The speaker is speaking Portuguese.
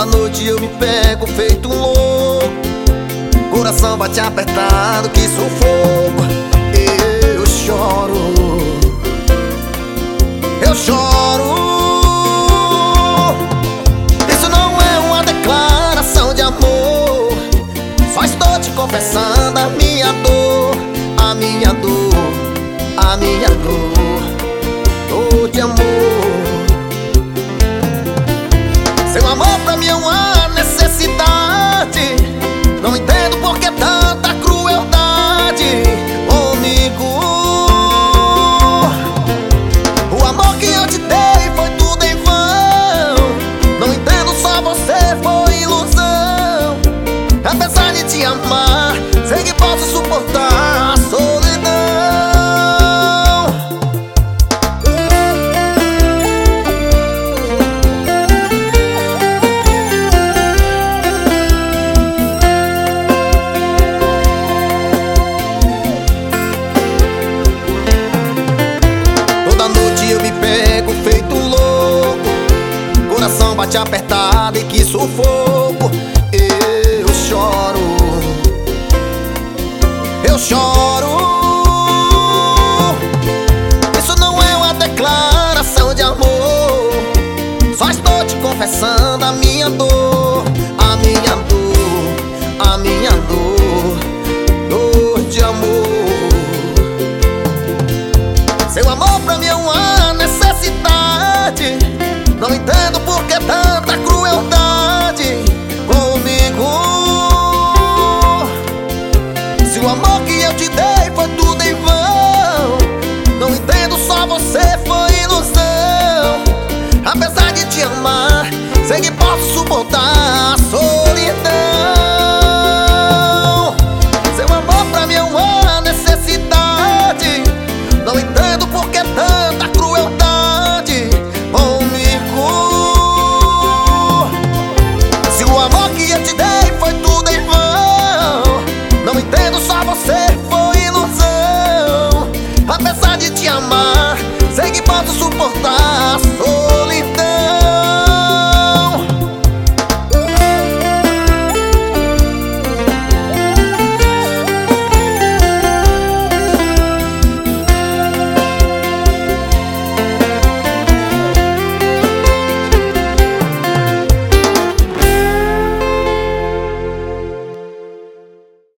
noite eu me pego feito um louco, coração bate apertado, que sufoco. Eu choro, eu choro. Isso não é uma declaração de amor, só estou te confessando a minha dor, a minha dor, a minha dor, dor de amor. Seu amor pra mim é uma necessidade, não entendo por que tanta crueldade comigo. O amor que eu te dei foi tudo em vão, não entendo, só você foi ilusão. Apesar de te amar, sei que posso suportar a solidão. Eu me pego feito um louco, coração bate apertado e que sufoco. Eu choro, eu choro. Isso não é uma declaração de amor, só estou te confessando a minha dor, a minha dor, a minha dor, dor de amor. Seu amor pra mim é uma necessidade, não entendo por que tanta crueldade comigo. Se o amor que eu te dei foi tudo em vão, não entendo, só você foi ilusão. Apesar de te amar, sei que posso suportar a solidão. Seu amor pra mim é uma necessidade, não entendo por que tanta crueldade comigo. Se o amor que eu te dei foi tudo em vão, não entendo, só você foi ilusão. Apesar de te amar, sei que posso suportar